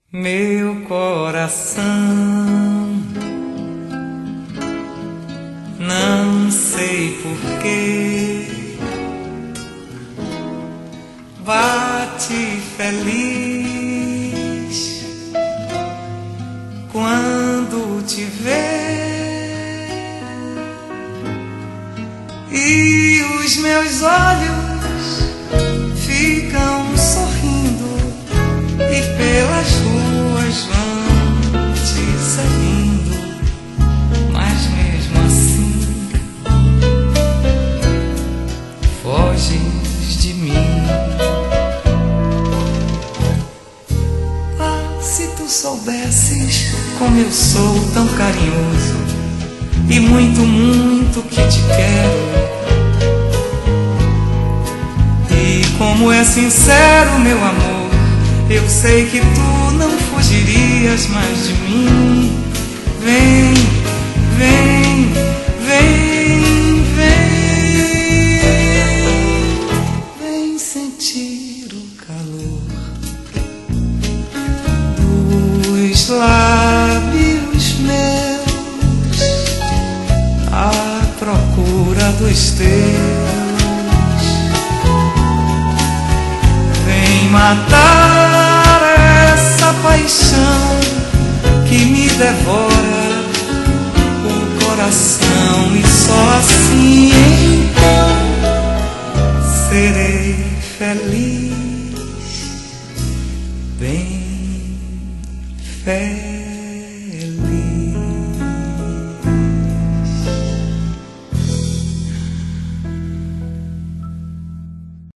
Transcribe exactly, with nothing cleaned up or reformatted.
Meu coração não sei porquê bate feliz quando te vê, e os meus olhos ficam sorrindo e pelas ruas vão te seguindo, mas mesmo assim foges de mim. Ah, se tu soubesses como eu sou tão carinhoso e muito, muito que te quero, e como é sincero meu amor, eu sei que tu não fugirias mais de mim. Vem, vem, vem, vem, vem sentir o calor dos lábios meus à procura dos teus. Vem matar paixão que me devora o coração, e só assim então serei feliz, bem feliz.